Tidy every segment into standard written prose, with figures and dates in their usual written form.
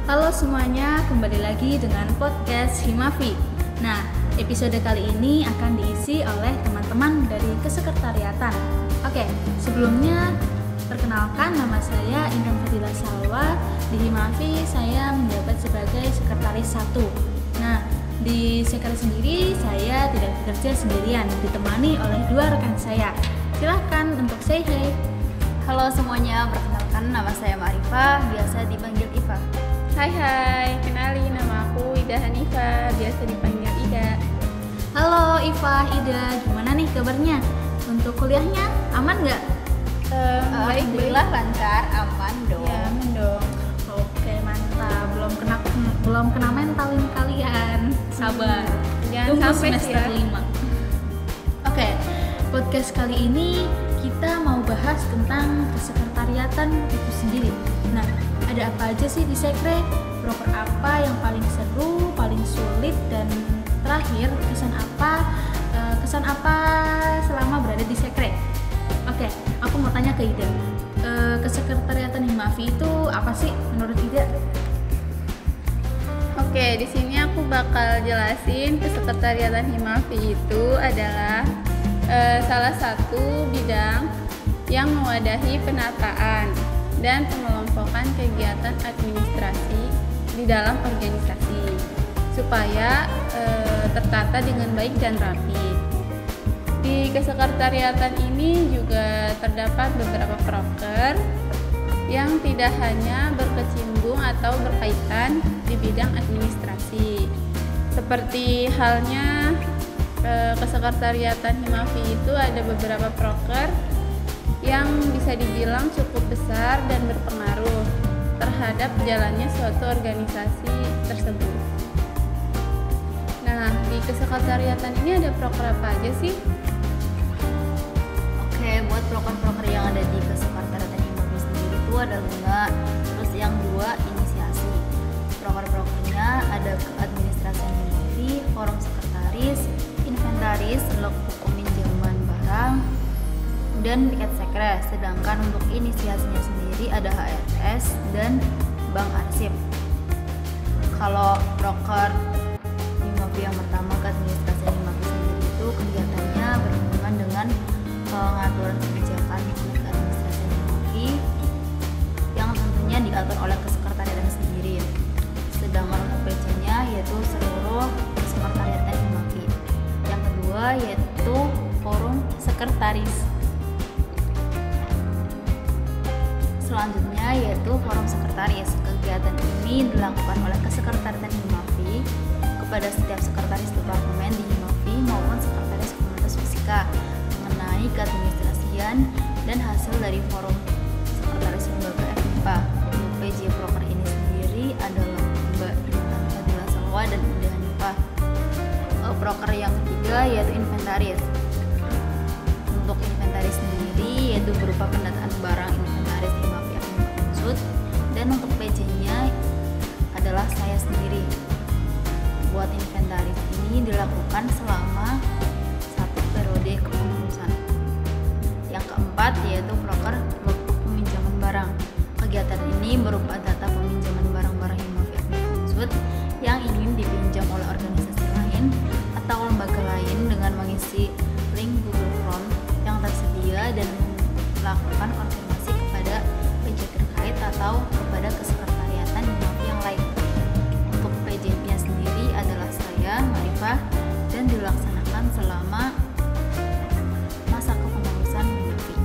Halo semuanya, kembali lagi dengan podcast Himafi. Nah, episode kali ini akan diisi oleh teman-teman dari kesekretariatan. Oke, sebelumnya perkenalkan, nama saya Intan Fadila Salwa. Di Himafi saya menjabat sebagai sekretaris 1. Nah, di sekretaris sendiri saya tidak bekerja sendirian, ditemani oleh 2 rekan saya. Silahkan untuk say hi. Halo semuanya, perkenalkan nama saya Marifah, biasa dipanggil Iva. Hai, kenalin nama aku Ida Hanifa, biasa dipanggil Ida. Halo Iva, Ida, gimana nih kabarnya? Untuk kuliahnya aman nggak? Alhamdulillah lancar, aman dong. Ya, aman dong. Oke, mantap. Belum kena mentalin kalian. Sabar. Jangan Tunggu sampai semester sih 5. Oke, podcast kali ini kita mau bahas tentang kesekretariatan itu sendiri. Nah, ada apa aja sih di sekre? Proker apa yang paling seru, paling sulit, dan terakhir kesan apa selama berada di sekre? Oke, aku mau tanya ke Ida. Kesekretariatan Himafi itu apa sih menurut Ida? Oke, di sini aku bakal jelasin kesekretariatan Himafi itu adalah salah satu bidang yang mewadahi penataan dan pengelompokan kegiatan administrasi di dalam organisasi supaya tertata dengan baik dan rapi. Di kesekretariatan ini juga terdapat beberapa proker yang tidak hanya berkecimpung atau berkaitan di bidang administrasi. Seperti halnya kesekretariatan Himafi itu ada beberapa proker yang bisa dibilang cukup besar dan berpengaruh terhadap jalannya suatu organisasi tersebut. Nah, di kesekretariatan ini ada proker apa aja sih? Oke, buat proker-proker yang ada di kesekretariatan Himafi sendiri itu ada 5. Terus yang 2 inisiasi. Proker-prokernya ada keadministrasian Himafi, forum sekretaris, inventaris, logbook peminjaman barang, dan piket sekre. Sedangkan untuk inisiasinya sendiri ada HRS dan bank arsip. Kalau proker Himafi yang pertama, keadministrasian Himafi sendiri itu kegiatannya berhubungan dengan pengaturan kebijakan administrasi Himafi yang tentunya diatur oleh kesekretariatan sendiri. Sedangkan untuk PC-nya yaitu seluruh kesekretariatan Himafi. Yang kedua yaitu forum sekretaris. Selanjutnya yaitu forum sekretaris. Kegiatan ini dilakukan oleh kesekretariatan Himafi kepada setiap sekretaris departemen di Himafi maupun sekretaris komunitas fisika mengenai keadministrasian dan hasil dari forum sekretaris lembaga FMIPA. PJ Proker ini sendiri adalah Mbak Intan Fadila Salwa dan Ida Hanifah. Proker yang ketiga yaitu inventaris. Untuk inventaris sendiri yaitu berupa pendataan barang inventaris Himafi Unsud, dan untuk PJ-nya adalah saya sendiri. Buat inventaris ini dilakukan selama 1 periode kepengurusan. Yang keempat yaitu proker logbook peminjaman barang. Kegiatan ini berupa data peminjaman barang-barang Himafi Unsud yang ingin dipinjam oleh organisasi lain atau lembaga lain dengan mengisi link Google Form yang tersedia dan melakukan konfirmasi kepada PJ terkait atau kepada kesekretariatan Himafi yang lain. Untuk PJ-nya sendiri adalah saya, Marifah, dan dilaksanakan selama masa kepengurusan Himafi.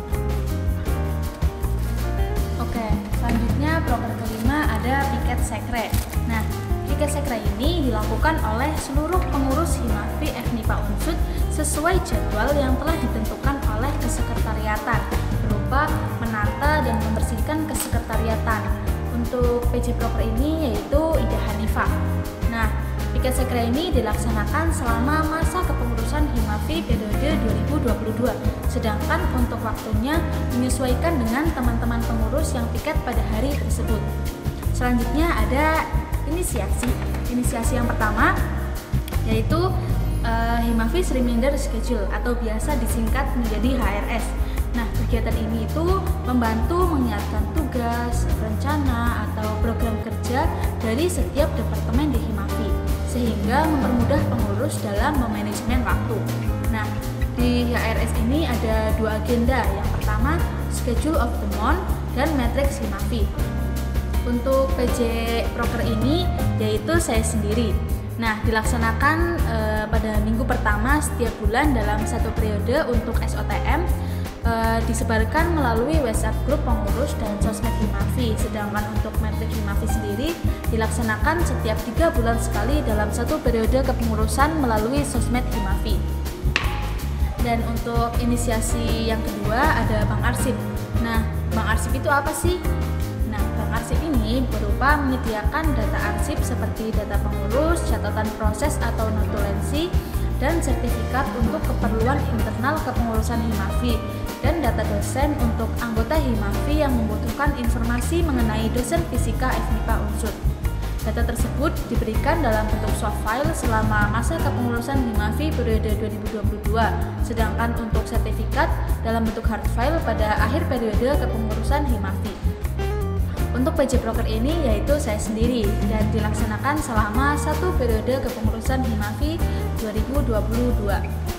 Oke, selanjutnya proker kelima ada piket sekre. Nah, piket sekre ini dilakukan oleh seluruh pengurus Himafi FMIPA Unsud sesuai jadwal yang telah ditentukan oleh kesekretariatan berupa menata dan membersihkan kesekretariatan. Untuk PJ Proker ini yaitu Ida Hanifah. Nah, piket sekre ini dilaksanakan selama masa kepengurusan Himafi periode 2022. Sedangkan untuk waktunya menyesuaikan dengan teman-teman pengurus yang piket pada hari tersebut. Selanjutnya ada inisiasi. Inisiasi yang pertama yaitu Himafi's Reminder Schedule atau biasa disingkat menjadi HRS. Nah, kegiatan ini itu membantu mengingatkan tugas, rencana, atau program kerja dari setiap departemen di Himavi, sehingga mempermudah pengurus dalam memanajemen waktu. Nah, di HRS ini ada 2 agenda. Yang pertama, Schedule of the Month dan Matrix Himavi. Untuk PJ Proker ini yaitu saya sendiri. Nah, dilaksanakan pada minggu pertama setiap bulan dalam satu periode. Untuk SOTM disebarkan melalui WhatsApp grup pengurus dan sosmed Himavi. Sedangkan untuk Matrix Himavi sendiri dilaksanakan setiap 3 bulan sekali dalam satu periode kepengurusan melalui sosmed Himavi. Dan untuk inisiasi yang kedua ada Bank Arsip. Nah, Bank Arsip itu apa sih? Nah, Bank Arsip ini berupa menyediakan data arsip seperti data pengurus, catatan proses atau notulensi, dan sertifikat untuk keperluan internal kepengurusan Himavi, dan data dosen untuk anggota Himavi yang membutuhkan informasi mengenai dosen fisika FMIPA Unsur. Data tersebut diberikan dalam bentuk soft file selama masa kepengurusan Himavi periode 2022, sedangkan untuk sertifikat dalam bentuk hard file pada akhir periode kepengurusan Himavi. Untuk PJ Proker ini yaitu saya sendiri dan dilaksanakan selama satu periode kepengurusan Himavi 2022.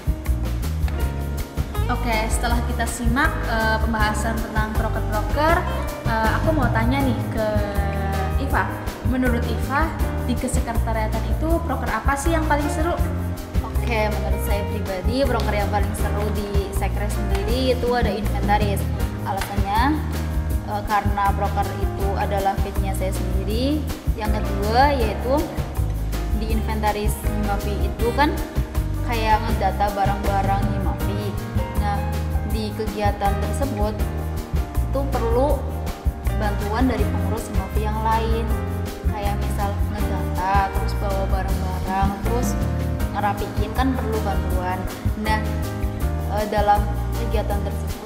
Oke, setelah kita simak pembahasan tentang proker-proker, aku mau tanya nih ke Iva. Menurut Iva, di kesekretariatan itu proker apa sih yang paling seru? Oke, menurut saya pribadi proker yang paling seru di Sekre sendiri itu ada inventaris. Alasannya karena proker itu adalah fitnya saya sendiri. Yang kedua yaitu di inventaris Himavi itu kan kayak ngedata barang-barang Himavi. Nah, di kegiatan tersebut itu perlu bantuan dari pengurus Himavi yang lain, kayak misal ngedata, terus bawa barang-barang, terus ngerapiin kan perlu bantuan. Nah, dalam kegiatan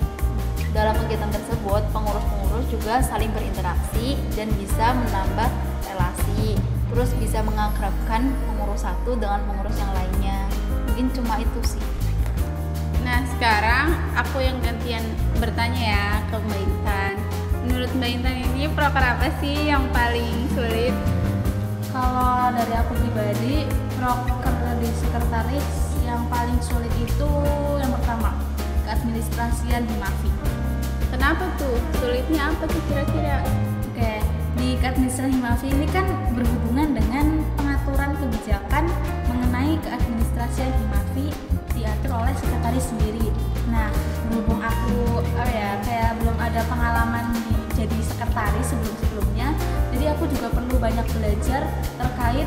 tersebut pengurus-pengurus juga saling berinteraksi dan bisa menambah relasi, terus bisa mengakrabkan pengurus satu dengan pengurus yang lainnya. Mungkin cuma itu sih. Nah, sekarang aku yang gantian bertanya ya ke Mbak Intan. Menurut Mbak Intan ini proker apa sih yang paling sulit? Kalau dari aku pribadi, proker di sekretaris yang paling sulit itu yang pertama, keadministrasian Himavi. Kenapa tuh? Sulitnya apa tuh kira-kira? Oke, di keadministrasian Himavi ini kan berhubungan dengan pengaturan kebijakan mengenai keadministrasian Himavi diatur oleh sekretaris sendiri. Nah, berhubung aku kayak belum ada pengalaman jadi sekretaris sebelumnya, jadi aku juga perlu banyak belajar terkait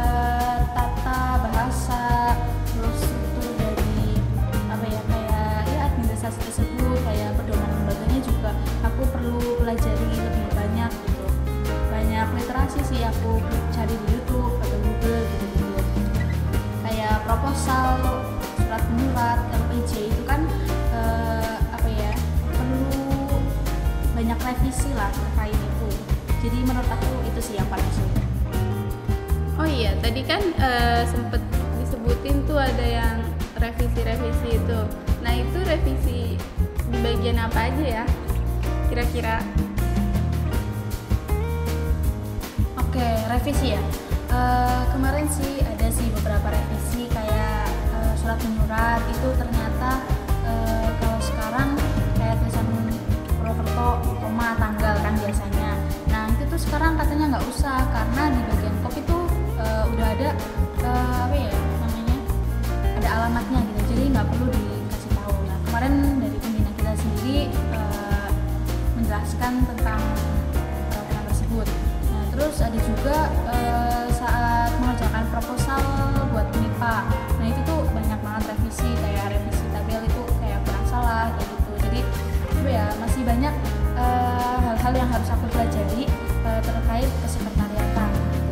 tata bahasa, terus struktur dari administrasi tersebut, kayak pedoman lembaganya juga aku perlu pelajari lebih banyak gitu. Banyak literasi sih aku cari di YouTube atau Google gitu. Kayak proposal, surat menyurat, LPJ itu kan perlu banyak revisi lah terkait itu. Jadi menurut aku itu sih yang paling sulit. Oh iya, tadi kan sempet disebutin tuh ada yang revisi-revisi itu. Nah, itu revisi di bagian apa aja ya kira-kira? Oke, revisi ya. Kemarin sih ada sih beberapa revisi kayak surat menyurat itu ternyata kalau sekarang kayak tulisan Purwokerto, koma, tanggal kan biasanya. Nah, itu tuh sekarang katanya nggak usah karena di bagian kop itu udah ada ada alamatnya gitu, jadi nggak perlu dikasih tahu. Nah, kemarin dari pembina kita sendiri menjelaskan tentang peraturan tersebut. Nah, terus ada juga saat mengerjakan proposal buat MIPA. Nah, itu tuh banyak banget revisi, kayak revisi tabel itu kayak kurang salah kayak gitu. Jadi masih banyak hal-hal yang harus aku pelajari terkait kesekretariatan.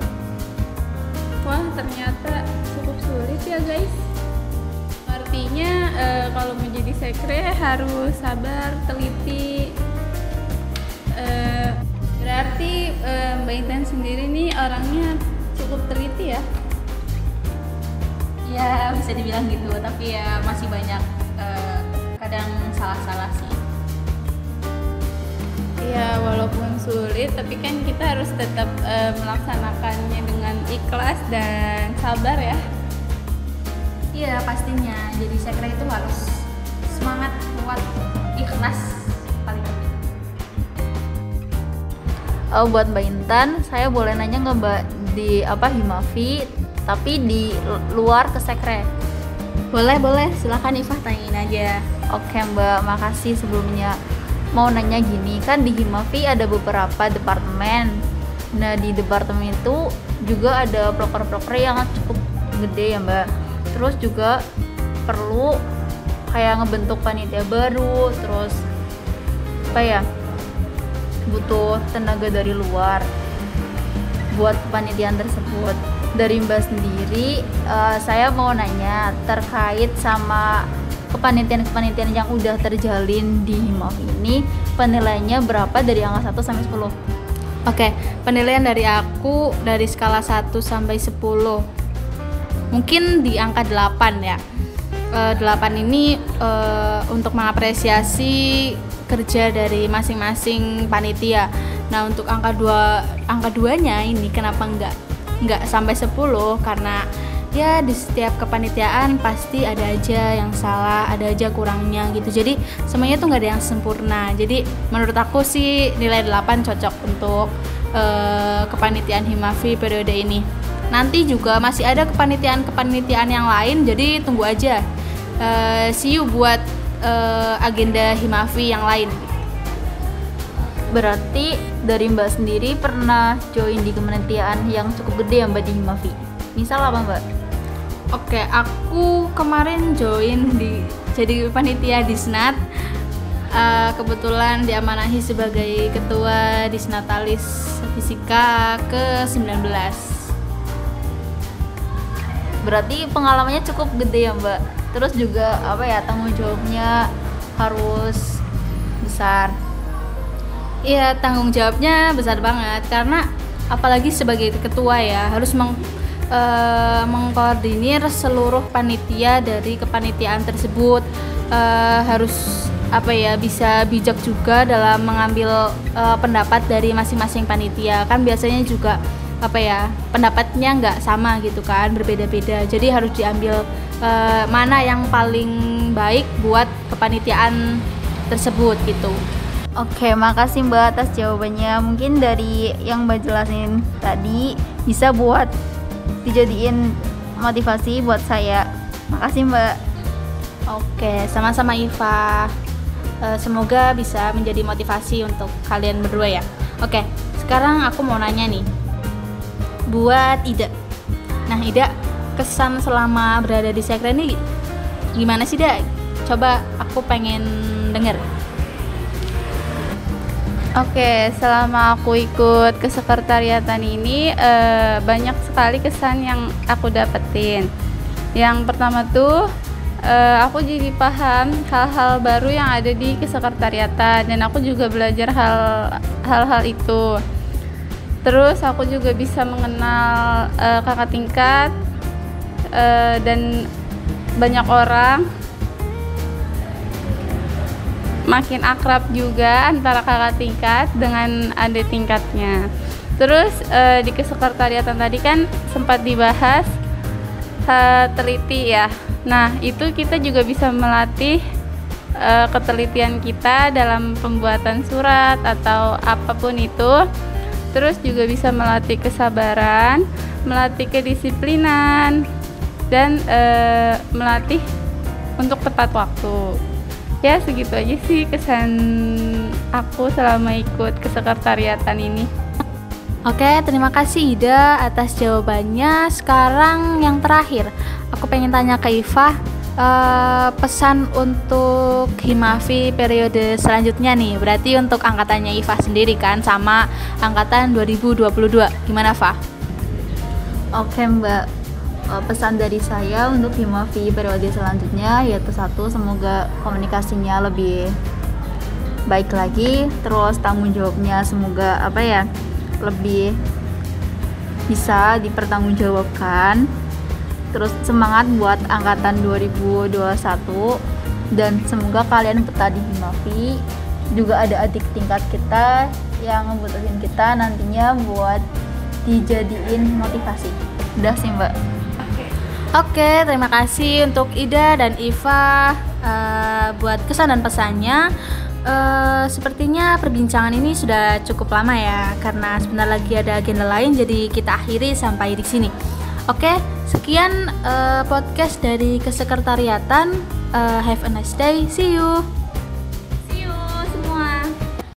Wah, ternyata cukup sulit ya guys. Artinya kalau menjadi sekre harus sabar, teliti. Berarti Mbak Intan sendiri nih orangnya cukup teliti ya? Ya, bisa dibilang gitu, tapi ya masih banyak kadang salah-salah sih. Ya walaupun sulit, tapi kan kita harus tetap melaksanakannya dengan ikhlas dan sabar ya. Iya pastinya, jadi sekre itu harus semangat, kuat, ikhlas paling penting. Buat Mbak Intan, saya boleh nanya nggak Mbak, di Himafi tapi di luar kesekre? Boleh, silakan Ifah tanyain aja. Oke Mbak, makasih sebelumnya. Mau nanya gini, kan di Himafi ada beberapa departemen. Nah di departemen itu juga ada proker-proker yang cukup gede ya Mbak. Terus juga perlu kayak ngebentuk panitia baru, terus butuh tenaga dari luar buat kepanitiaan tersebut. Dari Mbak sendiri, saya mau nanya terkait sama kepanitiaan yang udah terjalin di Himafi ini, penilaiannya berapa dari angka 1 sampai 10? Oke, penilaian dari aku dari skala 1 sampai 10 mungkin di angka 8 ya. 8 ini untuk mengapresiasi kerja dari masing-masing panitia. Nah, untuk angka 2-nya ini kenapa enggak sampai 10? Karena ya di setiap kepanitiaan pasti ada aja yang salah, ada aja kurangnya gitu. Jadi semuanya tuh nggak ada yang sempurna. Jadi menurut aku sih nilai 8 cocok untuk kepanitiaan Himafi periode ini. Nanti juga masih ada kepanitiaan yang lain, jadi tunggu aja. See you buat agenda Himafi yang lain. Berarti dari Mbak sendiri pernah join di kepanitiaan yang cukup gede ya Mbak di Himafi? Misal apa Mbak? Oke, aku kemarin join jadi panitia Disnat. Kebetulan diamanahi sebagai ketua Disnatalis Fisika ke-19. Berarti pengalamannya cukup gede ya Mbak. Terus juga tanggung jawabnya harus besar. Iya, tanggung jawabnya besar banget karena apalagi sebagai ketua ya harus mengkoordinir seluruh panitia dari kepanitiaan tersebut. Harus bisa bijak juga dalam mengambil pendapat dari masing-masing panitia. Kan biasanya juga pendapatnya nggak sama gitu kan, berbeda-beda. Jadi harus diambil mana yang paling baik buat kepanitiaan tersebut gitu. Oke, makasih Mbak atas jawabannya. Mungkin dari yang Mbak jelasin tadi bisa buat dijadiin motivasi buat saya. Makasih Mbak. Oke, sama-sama Iva. Semoga bisa menjadi motivasi untuk kalian berdua ya. Oke, sekarang aku mau nanya nih buat Ida. Nah Ida, kesan selama berada di sekre ini gimana sih Ida? Coba aku pengen denger. Oke, selama aku ikut kesekretariatan ini banyak sekali kesan yang aku dapetin. Yang pertama tuh aku jadi paham hal-hal baru yang ada di kesekretariatan dan aku juga belajar hal-hal itu. Terus aku juga bisa mengenal kakak tingkat dan banyak orang. Makin akrab juga antara kakak tingkat dengan adik tingkatnya. Terus di kesekretariatan tadi kan sempat dibahas teliti ya. Nah itu kita juga bisa melatih ketelitian kita dalam pembuatan surat atau apapun itu. Terus juga bisa melatih kesabaran, melatih kedisiplinan, dan melatih untuk tepat waktu. Ya segitu aja sih kesan aku selama ikut kesekretariatan ini. Oke, terima kasih Ida atas jawabannya. Sekarang yang terakhir, aku pengen tanya ke Iva, pesan untuk Himafi periode selanjutnya nih. Berarti untuk angkatannya Iva sendiri kan, sama angkatan 2022. Gimana, Fa? Oke Mbak, pesan dari saya untuk Himafi periode selanjutnya yaitu 1, semoga komunikasinya lebih baik lagi, terus tanggung jawabnya semoga lebih bisa dipertanggungjawabkan. Terus semangat buat angkatan 2021 dan semoga kalian betah di Himafi juga ada adik tingkat kita yang ngebutuhin kita nantinya buat dijadiin motivasi. Udah sih Mbak. Oke, terima kasih untuk Ida dan Iva buat kesan dan pesannya. Sepertinya perbincangan ini sudah cukup lama ya, karena sebentar lagi ada agenda lain, jadi kita akhiri sampai di sini. Oke, sekian podcast dari Kesekretariatan. Have a nice day, see you.